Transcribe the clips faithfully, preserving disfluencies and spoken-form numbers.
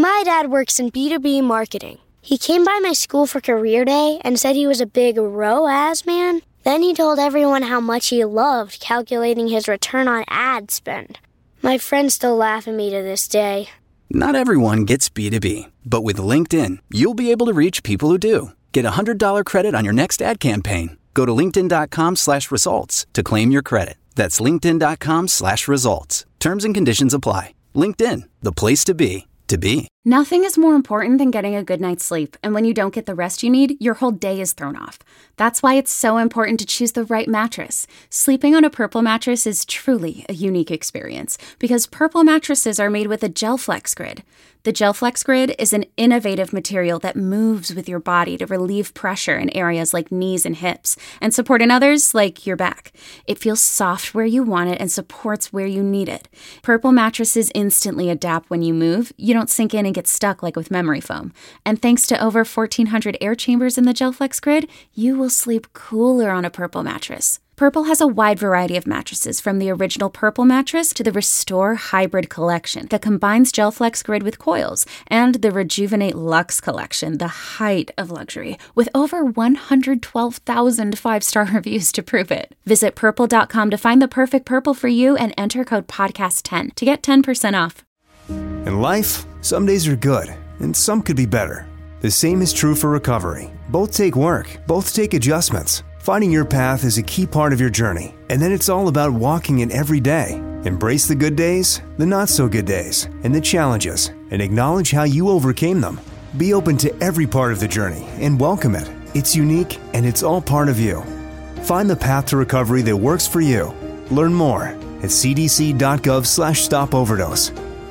My dad works in B two B marketing. He came by my school for career day and said he was a big R O A S man. Then he told everyone how much he loved calculating his return on ad spend. My friends still laugh at me to this day. Not everyone gets B two B, but with LinkedIn, you'll be able to reach people who do. Get a one hundred dollars credit on your next ad campaign. Go to linkedin.com slash results to claim your credit. That's linkedin.com slash results. Terms and conditions apply. LinkedIn, the place to be, to be. Nothing is more important than getting a good night's sleep, and when you don't get the rest you need, your whole day is thrown off. That's why it's so important to choose the right mattress. Sleeping on a Purple mattress is truly a unique experience, because Purple mattresses are made with a GelFlex Grid. The GelFlex Grid is an innovative material that moves with your body to relieve pressure in areas like knees and hips, and support in others like your back. It feels soft where you want it and supports where you need it. Purple mattresses instantly adapt when you move. You don't sink in and get stuck like with memory foam. And thanks to over fourteen hundred air chambers in the GelFlex Grid, you will sleep cooler on a Purple mattress. Purple has a wide variety of mattresses, from the original Purple mattress to the Restore Hybrid collection that combines GelFlex Grid with coils, and the Rejuvenate Luxe collection, the height of luxury, with over one hundred twelve thousand five-star reviews to prove it. Visit purple dot com to find the perfect Purple for you and enter code podcast ten to get ten percent off. In life, some days are good, and some could be better. The same is true for recovery. Both take work, both take adjustments. Finding your path is a key part of your journey, and then it's all about walking it every day. Embrace the good days, the not-so-good days, and the challenges, and acknowledge how you overcame them. Be open to every part of the journey and welcome it. It's unique, and it's all part of you. Find the path to recovery that works for you. Learn more at c d c dot gov slash stop overdose.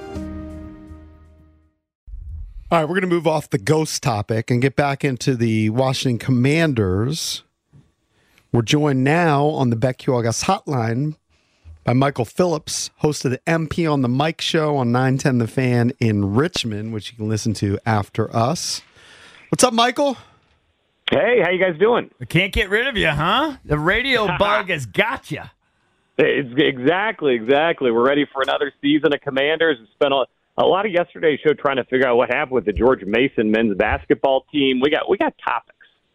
All right, we're going to move off the ghost topic and get back into the Washington Commanders. We're joined now on the BetQ August hotline by Michael Phillips, host of the M P on the Mike show on nine ten The Fan in Richmond, which you can listen to after us. What's up, Michael? Hey, how you guys doing? I can't get rid of you, huh? The radio bug has got you. It's exactly, exactly. We're ready for another season of Commanders. We spent a, a lot of yesterday's show trying to figure out what happened with the George Mason men's basketball team. We got we got topics.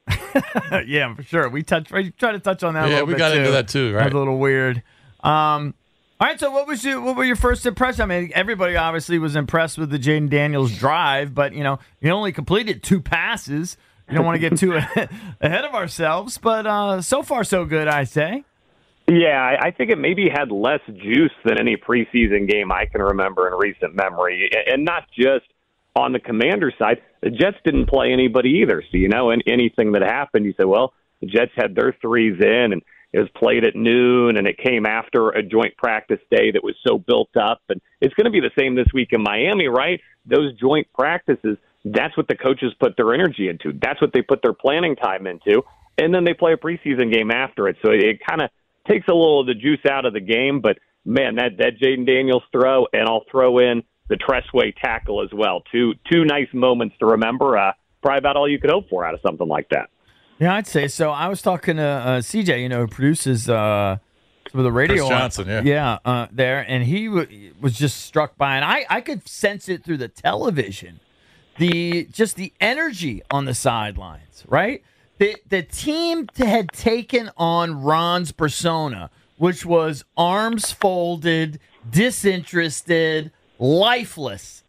Yeah, for sure. We touch. We try to touch on that. Yeah, a little we bit got too. into that too, right? That's a little weird. Um, all right. So, what was your what were your first impressions? I mean, everybody obviously was impressed with the Jaden Daniels drive, but you know, you only completed two passes. You don't want to get too ahead of ourselves, but uh, so far so good, I say. Yeah, I think it maybe had less juice than any preseason game I can remember in recent memory, and not just on the Commander side. The Jets didn't play anybody either. So, you know, and anything that happened, you say, well, the Jets had their threes in, and it was played at noon, and it came after a joint practice day that was so built up. And it's going to be the same this week in Miami, right? Those joint practices, that's what the coaches put their energy into. That's what they put their planning time into. And then they play a preseason game after it. So it, it kind of takes a little of the juice out of the game. But, man, that, that Jaden Daniels throw, and I'll throw in the Tressway tackle as well. Two two nice moments to remember. Uh, probably about all you could hope for out of something like that. Yeah, I'd say so. I was talking to uh, C J, you know, who produces uh, some of the radio. Chris Johnson, yeah. Yeah, uh, there. And he w- was just struck by, and I, I could sense it through the television, the just the energy on the sidelines, right? The, the team had taken on Ron's persona, which was arms folded, disinterested, lifeless,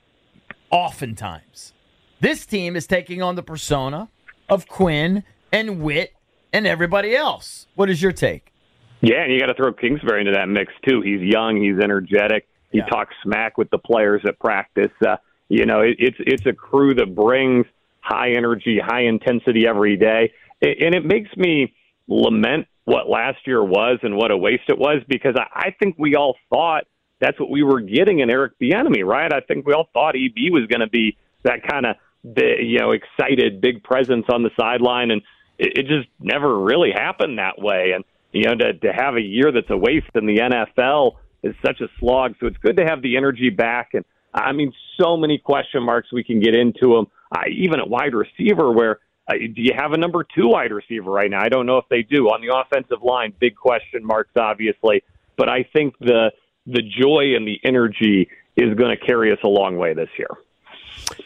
oftentimes. This team is taking on the persona of Quinn and Witt and everybody else. What is your take? Yeah, and you got to throw Kingsbury into that mix, too. He's young. He's energetic. He Yeah. talks smack with the players at practice. Uh, you know, it, it's it's a crew that brings high energy, high intensity every day. And it makes me lament what last year was and what a waste it was, because I, I think we all thought that's what we were getting in Eric Bieniemy, right? I think we all thought E B was going to be that kind of, you know, excited, big presence on the sideline, and it, it just never really happened that way. And, you know, to, to have a year that's a waste in the N F L is such a slog, so it's good to have the energy back. And, I mean, so many question marks we can get into them, uh, even at wide receiver, where uh, do you have a number two wide receiver right now? I don't know if they do. On the offensive line, big question marks, obviously. But I think the the joy and the energy is going to carry us a long way this year.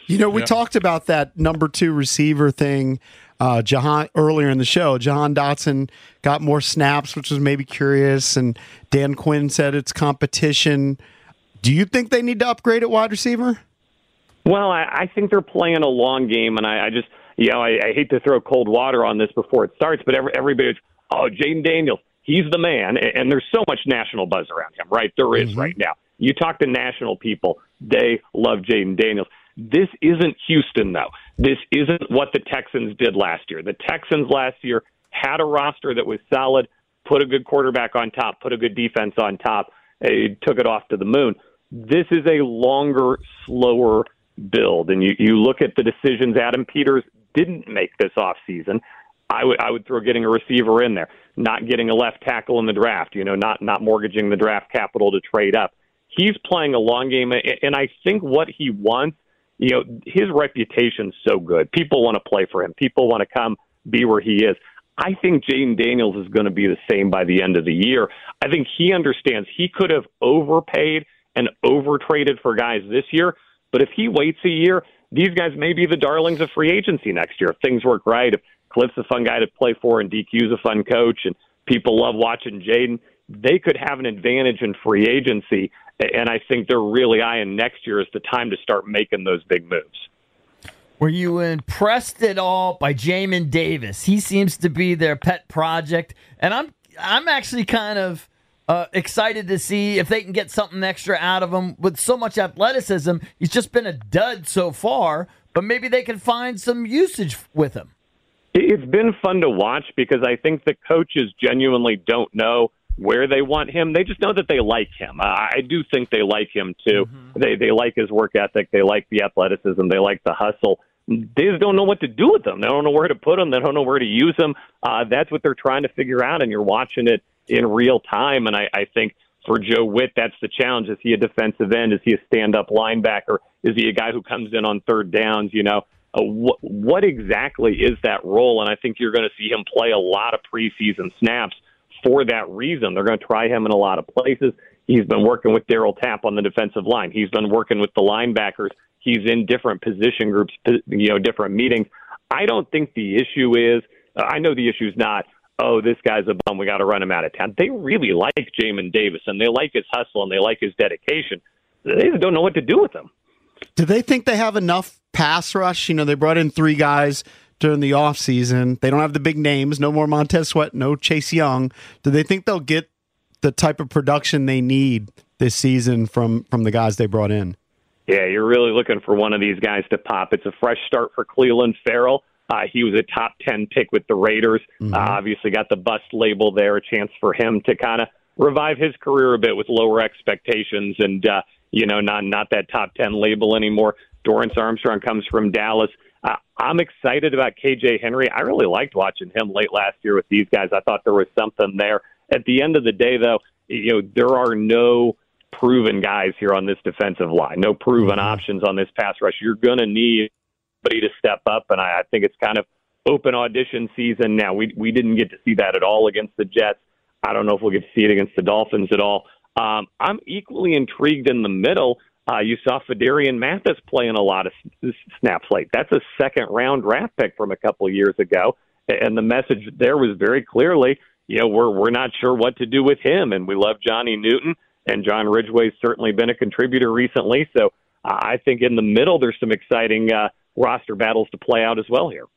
You know, we Yep. talked about that number two receiver thing uh, Jahan earlier in the show. Jahan Dotson got more snaps, which was maybe curious, and Dan Quinn said it's competition. Do you think they need to upgrade at wide receiver? Well, I, I think they're playing a long game, and I, I just, you know, I, I hate to throw cold water on this before it starts, but every, everybody's, oh, Jaden Daniels, he's the man, and, and there's so much national buzz around him, right? There is Mm-hmm. right now. You talk to national people, they love Jaden Daniels. This isn't Houston, though. This isn't what the Texans did last year. The Texans last year had a roster that was solid, put a good quarterback on top, put a good defense on top, it took it off to the moon. This is a longer, slower build. And you, you look at the decisions Adam Peters didn't make this offseason. I would I would throw getting a receiver in there, not getting a left tackle in the draft, you know, not not mortgaging the draft capital to trade up. He's playing a long game, and I think what he wants, you know, his reputation's so good. People want to play for him. People want to come be where he is. I think Jaden Daniels is going to be the same by the end of the year. I think he understands he could have overpaid and overtraded for guys this year, but if he waits a year, these guys may be the darlings of free agency next year if things work right, if Cliff's a fun guy to play for and D Q's a fun coach and people love watching Jaden, they could have an advantage in free agency, and I think they're really eyeing next year as the time to start making those big moves. Were you impressed at all by Jamin Davis? He seems to be their pet project, and I'm I'm actually kind of uh, excited to see if they can get something extra out of him. With so much athleticism, he's just been a dud so far, but maybe they can find some usage with him. It's been fun to watch because I think the coaches genuinely don't know where they want him. They just know that they like him. I do think they like him, too. Mm-hmm. They they like his work ethic. They like the athleticism. They like the hustle. They just don't know what to do with them. They don't know where to put them. They don't know where to use them. Uh, that's what they're trying to figure out, and you're watching it in real time. And I, I think for Joe Witt, that's the challenge. Is he a defensive end? Is he a stand-up linebacker? Is he a guy who comes in on third downs? You know, uh, wh- what exactly is that role? And I think you're going to see him play a lot of preseason snaps for that reason. They're going to try him in a lot of places. He's been working with Darryl Tapp on the defensive line. He's been working with the linebackers. He's in different position groups, you know, different meetings. I don't think the issue is, uh, I know the issue is not, oh, this guy's a bum, we got to run him out of town. They really like Jamin Davis, and they like his hustle, and they like his dedication. They just don't know what to do with him. Do they think they have enough pass rush? You know, they brought in three guys during the offseason. They don't have the big names, no more Montez Sweat, no Chase Young. Do they think they'll get the type of production they need this season from, from the guys they brought in? Yeah, you're really looking for one of these guys to pop. It's a fresh start for Clelin Ferrell. Uh, he was a top ten pick with the Raiders. Mm-hmm. Uh, obviously got the bust label there, a chance for him to kind of revive his career a bit with lower expectations and, uh, you know, not not that top ten label anymore. Dorrance Armstrong comes from Dallas. Uh, I'm excited about K J Henry. I really liked watching him late last year with these guys. I thought there was something there. At the end of the day, though, you know, there are no proven guys here on this defensive line, no proven mm-hmm. options on this pass rush. You're going to need somebody to step up, and I, I think it's kind of open audition season now. We we didn't get to see that at all against the Jets. I don't know if we'll get to see it against the Dolphins at all. Um, I'm equally intrigued in the middle. Uh, you saw Fedarian Mathis playing a lot of snaps late. That's a second-round draft pick from a couple of years ago, and the message there was very clearly, you know, we're we're not sure what to do with him, and we love Johnny Newton. And John Ridgway's certainly been a contributor recently. So uh, I think in the middle, there's some exciting uh, roster battles to play out as well here.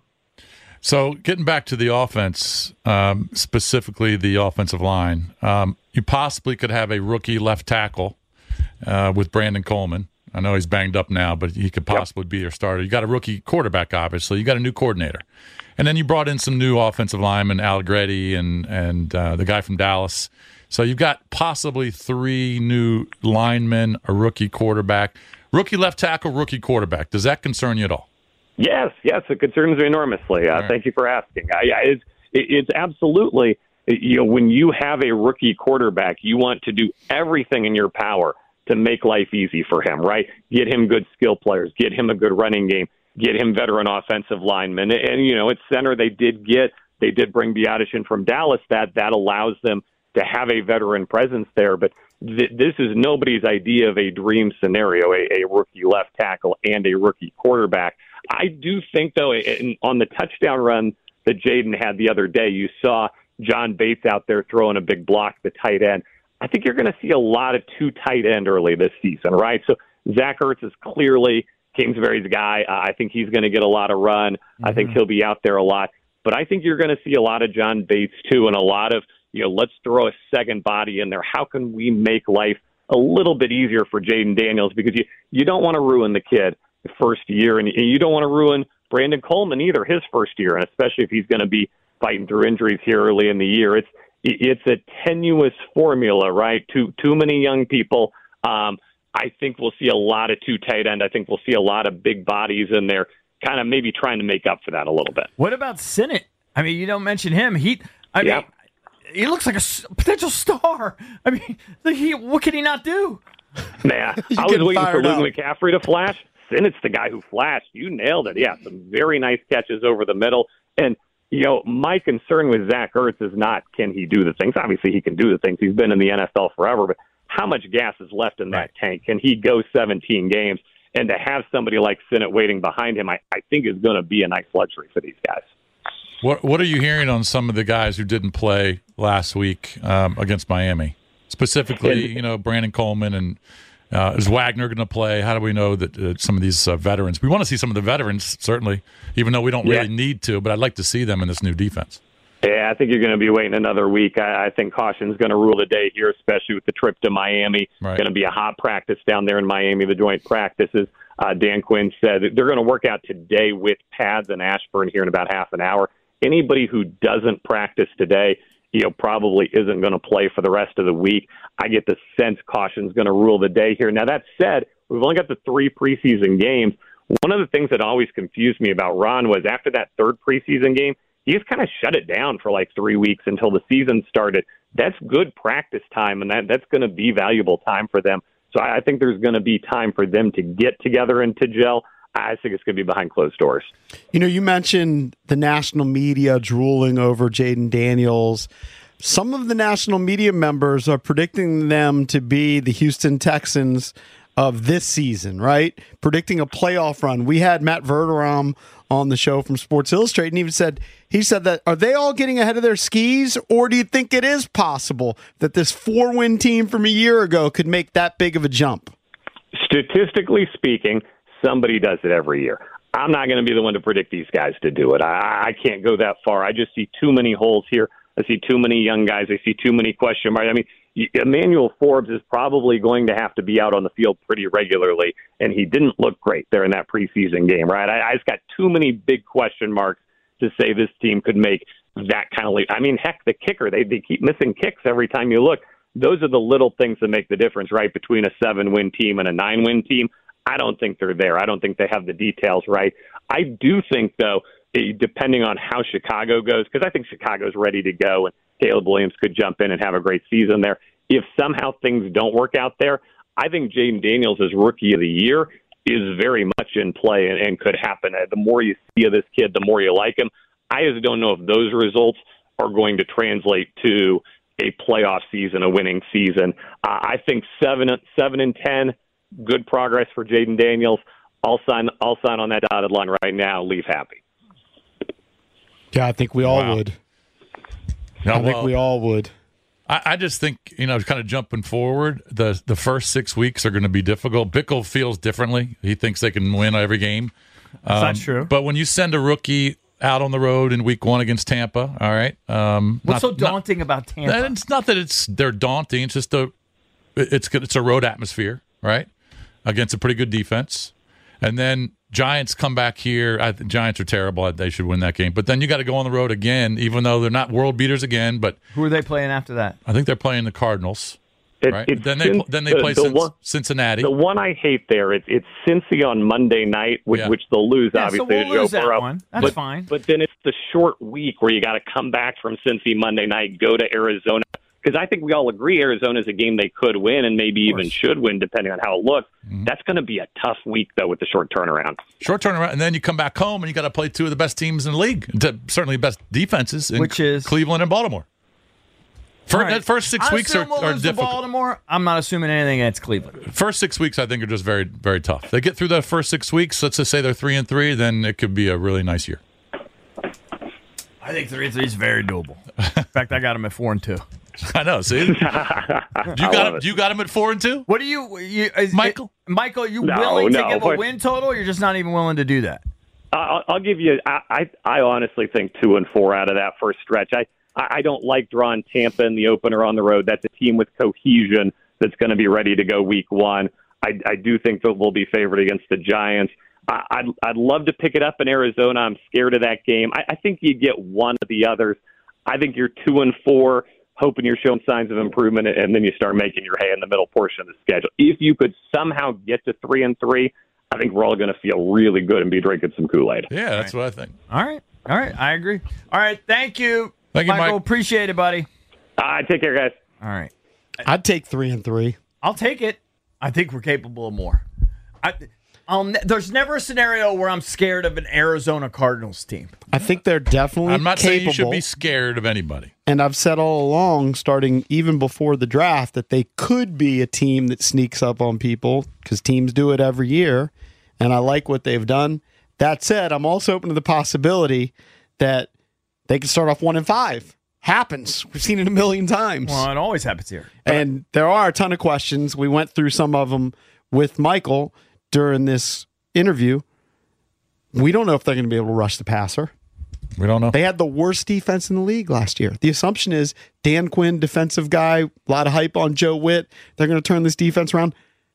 So getting back to the offense, um, specifically the offensive line, um, you possibly could have a rookie left tackle uh, with Brandon Coleman. I know he's banged up now, but he could possibly yep. be your starter. You got a rookie quarterback, obviously. You got a new coordinator. And then you brought in some new offensive linemen, Allegretti and, and uh, the guy from Dallas. So you've got possibly three new linemen, a rookie quarterback, rookie left tackle, rookie quarterback. Does that concern you at all? Yes, yes, it concerns me enormously. Uh, right. Thank you for asking. I, I, it's, it's absolutely, you know, when you have a rookie quarterback, you want to do everything in your power to make life easy for him, right? Get him good skill players, get him a good running game, get him veteran offensive linemen. And, and you know, at center, they did get, they did bring Biadasz in from Dallas. That, that allows them to have a veteran presence there. But th- this is nobody's idea of a dream scenario, a, a rookie left tackle and a rookie quarterback. I do think, though, in, on the touchdown run that Jaden had the other day, you saw John Bates out there throwing a big block, the tight end. I think you're going to see a lot of two tight end early this season, right? So Zach Ertz is clearly Kingsbury's guy. Uh, I think he's going to get a lot of run. Mm-hmm. I think he'll be out there a lot. But I think you're going to see a lot of John Bates, too, and a lot of, you know, let's throw a second body in there. How can we make life a little bit easier for Jaden Daniels? Because you, you don't want to ruin the kid the first year, and you don't want to ruin Brandon Coleman either, his first year, and especially if he's going to be fighting through injuries here early in the year. It's it's a tenuous formula, right? Too too many young people. Um, I think we'll see a lot of two tight end. I think we'll see a lot of big bodies in there, kind of maybe trying to make up for that a little bit. What about Sinnott? I mean, you don't mention him. He, I yeah. mean, he looks like a potential star. I mean, he, what can he not do? Nah, I was waiting for Luke McCaffrey to flash. Sinnott's the guy who flashed. You nailed it. Yeah, some very nice catches over the middle. And, you know, my concern with Zach Ertz is not can he do the things. Obviously, he can do the things. He's been in the N F L forever. But how much gas is left in that tank? Can he go seventeen games? And to have somebody like Sinnott waiting behind him, I, I think is going to be a nice luxury for these guys. What What are you hearing on some of the guys who didn't play last week um, against Miami? Specifically, and, you know, Brandon Coleman and uh, is Wagner going to play? How do we know that uh, some of these uh, veterans? We want to see some of the veterans, certainly, even though we don't really yeah. need to, but I'd like to see them in this new defense. Yeah, I think you're going to be waiting another week. I, I think caution's going to rule the day here, especially with the trip to Miami. Right. Going to be a hot practice down there in Miami, the joint practices. Uh, Dan Quinn said they're going to work out today with pads in Ashburn here in about half an hour. Anybody who doesn't practice today, you know, probably isn't going to play for the rest of the week. I get the sense caution's going to rule the day here. Now, that said, we've only got the three preseason games. One of the things that always confused me about Ron was after that third preseason game, he just kind of shut it down for like three weeks until the season started. That's good practice time, and that, that's going to be valuable time for them. So I, I think there's going to be time for them to get together and to gel. I think it's going to be behind closed doors. You know, you mentioned the national media drooling over Jaden Daniels. Some of the national media members are predicting them to be the Houston Texans of this season, right? Predicting a playoff run. We had Matt Verderam on the show from Sports Illustrated, and even said he said that are they all getting ahead of their skis, or do you think it is possible that this four-win team from a year ago could make that big of a jump? Statistically speaking, somebody does it every year. I'm not going to be the one to predict these guys to do it. I, I can't go that far. I just see too many holes here. I see too many young guys. I see too many question marks. I mean, Emmanuel Forbes is probably going to have to be out on the field pretty regularly, and he didn't look great there in that preseason game, right? I, I just got too many big question marks to say this team could make that kind of leap. I mean, heck, the kicker, they, they keep missing kicks every time you look. Those are the little things that make the difference, right, between a seven-win team and a nine-win team. I don't think they're there. I don't think they have the details right. I do think, though, depending on how Chicago goes, because I think Chicago's ready to go and Caleb Williams could jump in and have a great season there. If somehow things don't work out there, I think Jaden Daniels as Rookie of the Year is very much in play and, and could happen. The more you see of this kid, the more you like him. I just don't know if those results are going to translate to a playoff season, a winning season. Uh, I think seven, seven and ten, good progress for Jaden Daniels. I'll sign, I'll sign on that dotted line right now. Leave happy. Yeah, I think we all wow. would. No, I think well, we all would. I, I just think, you know, kind of jumping forward, the the first six weeks are going to be difficult. Bickle feels differently. He thinks they can win every game. That's um, not true. But when you send a rookie out on the road in week one against Tampa, all right. Um, What's not, so daunting not, about Tampa? It's not that it's they're daunting. It's just a it's it's a road atmosphere, right, against a pretty good defense. And then Giants come back here. I think Giants are terrible. They should win that game. But then you got to go on the road again, even though they're not world beaters again. But who are they playing after that? I think they're playing the Cardinals. It, right? It's then they Cin- then they the, play the Cin- one, Cincinnati. The one I hate there, it's it's Cincy on Monday night, which, Yeah. which they'll lose, Yeah, obviously. so we'll to Joe lose that Burrow. one. That's but, fine. But then it's the short week where you got to come back from Cincy Monday night, go to Arizona. Because I think we all agree Arizona's a game they could win and maybe even should win, depending on how it looks. Mm-hmm. That's going to be a tough week, though, with the short turnaround. Short turnaround, and then you come back home and you got to play two of the best teams in the league, certainly best defenses, in which is Cleveland and Baltimore. For, right. That first six I weeks are, assume we'll are lose to difficult. Baltimore. I'm not assuming anything against Cleveland. First six weeks, I think, are just very, very tough. They get through the first six weeks. Let's just say they're three and three, then it could be a really nice year. I think three and three is very doable. In fact, I got them at four and two. I know. See, do you got him, do you got him at four and two? What do you, you is, Michael? It, Michael, are you No, willing no, to give a but- win total? Or you're just not even willing to do that. I'll, I'll give you. I, I I honestly think two and four out of that first stretch. I I don't like drawing Tampa in the opener on the road. That's a team with cohesion that's going to be ready to go week one. I, I do think that we'll be favored against the Giants. I, I'd I'd love to pick it up in Arizona. I'm scared of that game. I, I think you get one of the others. I think you're two and four, hoping you're showing signs of improvement, and then you start making your hay in the middle portion of the schedule. If you could somehow get to three and three, I think we're all going to feel really good and be drinking some Kool-Aid. Yeah, that's what I think. All right. All right. I agree. All right. Thank you. Thank you, Michael. Mike. Appreciate it, buddy. All right, take care, guys. All right. I'd take three and three. I'll take it. I think we're capable of more. I, I'll ne- there's never a scenario where I'm scared of an Arizona Cardinals team. I think they're definitely I'm not capable. saying you should be scared of anybody. And I've said all along, starting even before the draft, that they could be a team that sneaks up on people because teams do it every year. And I like what they've done. That said, I'm also open to the possibility that they could start off one and five. Happens. We've seen it a million times. Well, it always happens here. And there are a ton of questions. We went through some of them with Michael during this interview. We don't know if they're going to be able to rush the passer. We don't know. They had the worst defense in the league last year. The assumption is Dan Quinn, defensive guy, a lot of hype on Joe Witt. They're going to turn this defense around.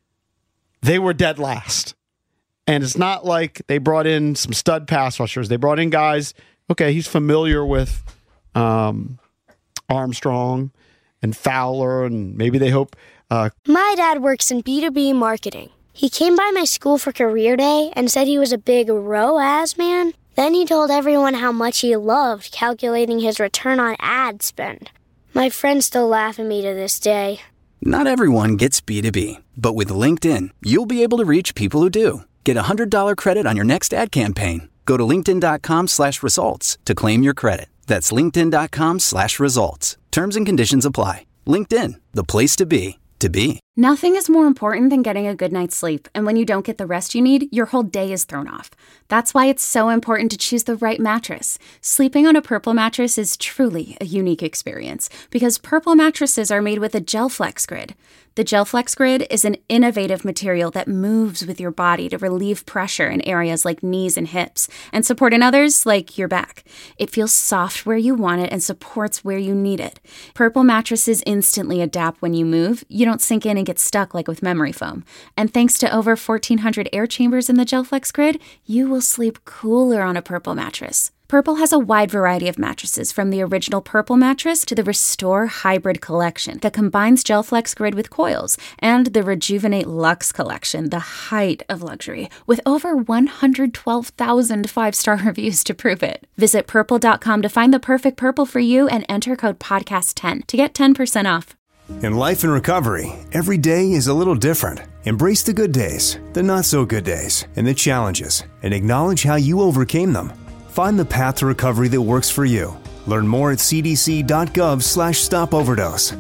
They were dead last. And it's not like they brought in some stud pass rushers. They brought in guys, okay, he's familiar with um, Armstrong and Fowler, and maybe they hope. Uh, My dad works in B two B marketing. He came by my school for career day and said he was a big R O A S man. Then he told everyone how much he loved calculating his return on ad spend. My friends still laugh at me to this day. Not everyone gets B two B, but with LinkedIn, you'll be able to reach people who do. Get a one hundred dollars credit on your next ad campaign. Go to linkedin.com slash results to claim your credit. That's linkedin.com slash results. Terms and conditions apply. LinkedIn, the place to be, to be. Nothing is more important than getting a good night's sleep, and when you don't get the rest you need, your whole day is thrown off. That's why it's so important to choose the right mattress. Sleeping on a Purple mattress is truly a unique experience, because Purple mattresses are made with a GelFlex Grid. The GelFlex Grid is an innovative material that moves with your body to relieve pressure in areas like knees and hips, and support in others like your back. It feels soft where you want it and supports where you need it. Purple mattresses instantly adapt when you move. You don't sink in and get stuck like with memory foam. And thanks to over fourteen hundred air chambers in the GelFlex Grid, you will sleep cooler on a Purple mattress. Purple has a wide variety of mattresses, from the original Purple mattress to the Restore Hybrid collection that combines GelFlex Grid with coils, and the Rejuvenate Luxe collection, the height of luxury, with over one hundred twelve thousand five-star reviews to prove it. Visit purple dot com to find the perfect Purple for you and enter code podcast ten to get ten percent off. In life and recovery, every day is a little different. Embrace the good days, the not so good days, and the challenges, and acknowledge how you overcame them. Find the path to recovery that works for you. Learn more at cdc.gov slash stop overdose.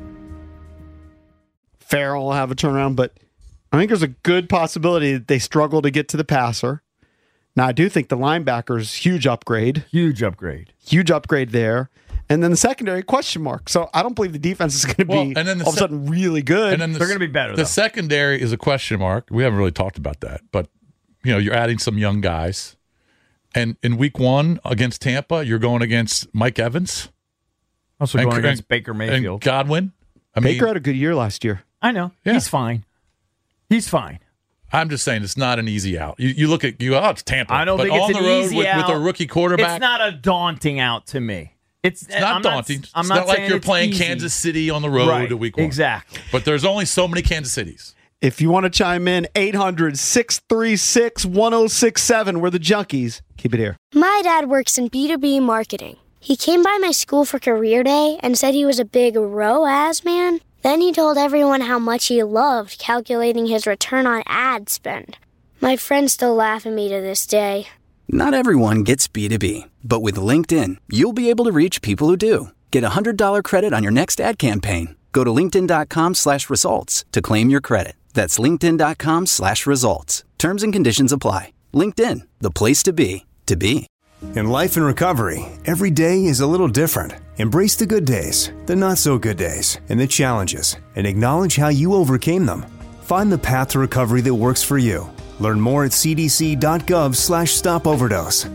Farrell will have a turnaround, but I think there's a good possibility that they struggle to get to the passer. Now, I do think the linebackers, huge upgrade. Huge upgrade. Huge upgrade there. And then the secondary, question mark. So I don't believe the defense is going to Well, be and then the all of a se- sudden really good. And then the, They're gonna be better, The though. secondary is a question mark. We haven't really talked about that, but you know, you're adding some young guys. And in week one against Tampa, you're going against Mike Evans. Also and, going against and- Baker Mayfield. and Godwin. I mean, Baker had a good year last year. I know. Yeah. He's fine. He's fine. I'm just saying it's not an easy out. You, you look at you. Oh, it's Tampa. I don't but think on it's the an road easy with, out. with a rookie quarterback. It's not a daunting out to me. It's, It's not I'm daunting. Not, I'm it's not, not like saying you're it's playing easy. Kansas City on the road Right, a week one. Exactly. But there's only so many Kansas Cities. If you want to chime in, eight hundred, six three six, one oh six seven. We're the Junkies. Keep it here. My dad works in B two B marketing. He came by my school for career day and said he was a big R O A S man. Then he told everyone how much he loved calculating his return on ad spend. My friends still laugh at me to this day. Not everyone gets B two B, but with LinkedIn, you'll be able to reach people who do. Get a one hundred dollars credit on your next ad campaign. Go to linkedin.com slash results to claim your credit. That's linkedin.com slash results. Terms and conditions apply. LinkedIn, the place to be, to be. In life and recovery, every day is a little different. Embrace the good days, the not so good days, and the challenges, and acknowledge how you overcame them. Find the path to recovery that works for you. Learn more at cdc.gov slash stop overdose.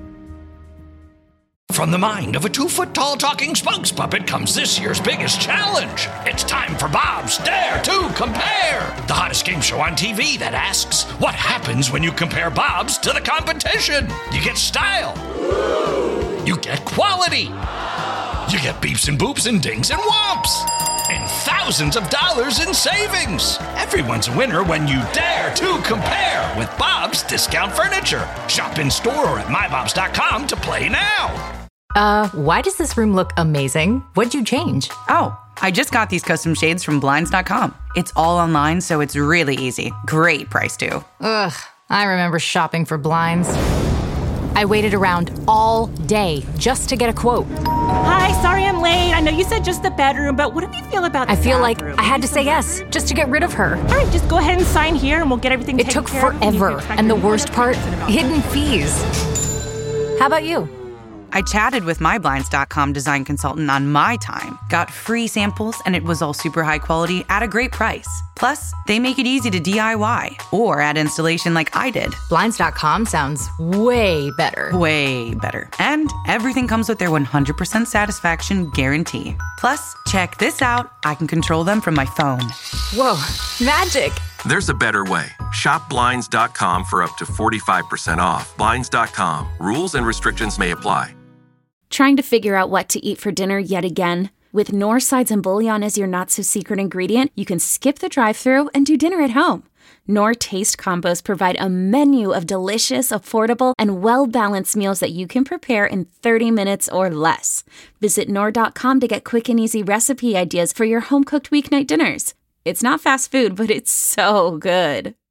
From the mind of a two-foot-tall talking spokes puppet comes this year's biggest challenge. It's time for Bob's Dare to Compare, the hottest game show on T V that asks, what happens when you compare Bob's to the competition? You get style. You get quality. You get beeps and boops and dings and whomps. And thousands of dollars in savings. Everyone's a winner when you dare to compare with Bob's Discount Furniture. Shop in store or at my bobs dot com to play now. Uh, why does this room look amazing? What'd you change? Oh, I just got these custom shades from blinds dot com. It's all online, so it's really easy. Great price, too. Ugh, I remember shopping for blinds. I waited around all day just to get a quote. Hi, sorry I'm late. I know you said just the bedroom, but what do you feel about the I feel bathroom? like I had to say yes, just to get rid of her. All right, just go ahead and sign here and we'll get everything It taken took care of. forever, and the worst part, hidden fees. How about you? I chatted with my blinds dot com design consultant on my time, got free samples, and it was all super high quality at a great price. Plus, they make it easy to D I Y or add installation like I did. blinds dot com sounds way better. Way better. And everything comes with their one hundred percent satisfaction guarantee. Plus, check this out. I can control them from my phone. Whoa, magic. There's a better way. Shop blinds dot com for up to forty-five percent off. blinds dot com. Rules and restrictions may apply. Trying to figure out what to eat for dinner yet again? With Knorr sides and bouillon as your not-so-secret ingredient, you can skip the drive-thru and do dinner at home. Knorr Taste Combos provide a menu of delicious, affordable, and well-balanced meals that you can prepare in thirty minutes or less. Visit Knorr dot com to get quick and easy recipe ideas for your home-cooked weeknight dinners. It's not fast food, but it's so good.